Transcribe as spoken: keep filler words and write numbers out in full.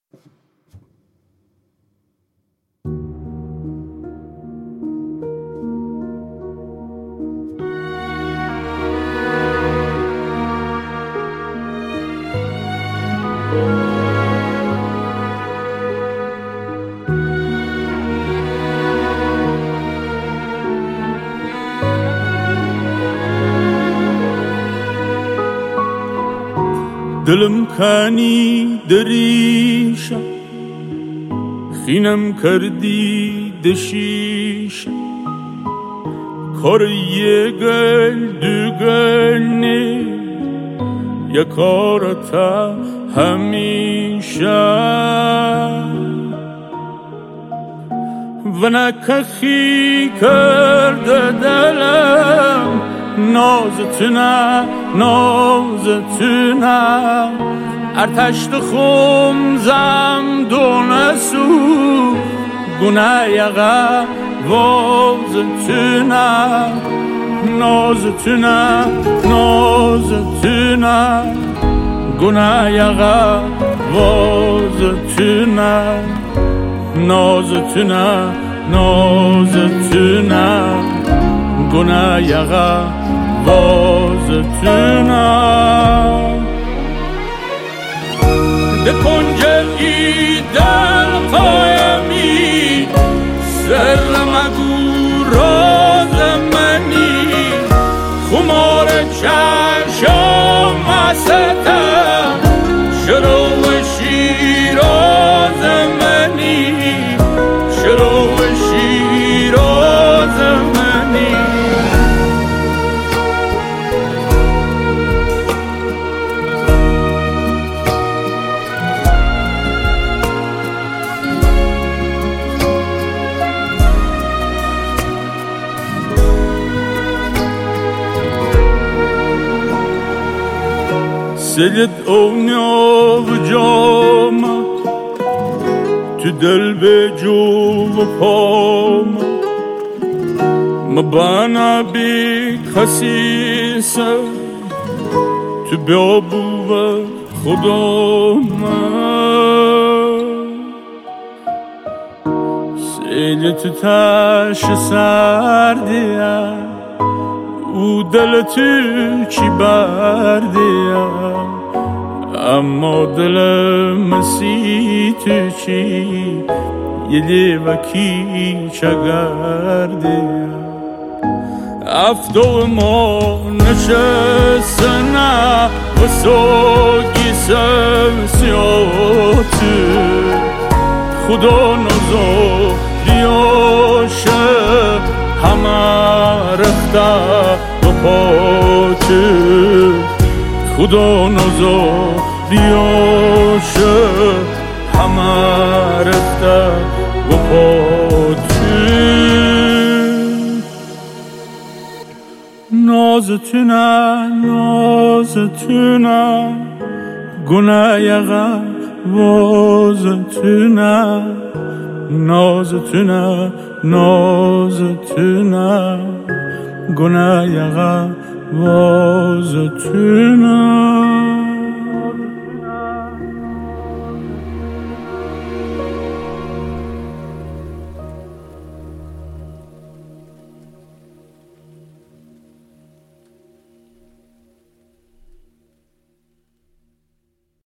دلم کنی دریشم خینم کردی دشیشم کار یه گل دو گل نی یکارتا همیشه و نکخی کرده دلم نازتونه نازتونه ارتشت خمزم دونسو گونه یقه وازتونه نازتونه نازتونه گونه یقه وازتونه نازتونه نازتونه گونه یقه وازتونه ده کنج ای دل قایمی سر مگو راز منی خمار چشم مستم شروع شیراز منی شروع شیراز منی سلت اونیا و جامت تو دل به جو و پام مبانا بی خسیسه تو بیابو و خدا من سلت تش سردیه او دل تو چی بردیه اما دل مسی تو چی یه لیوکی چگردیه افتو ما نشستنه و سوگی سمسیاتو خدا نزا دیاشه همه رخته و پاتو خدا نزا دیاشه همه رخته و پاتو نازتونه نازتونه گونه یقه وازتونه نازتونه نازتونه گونه یقه وازتونه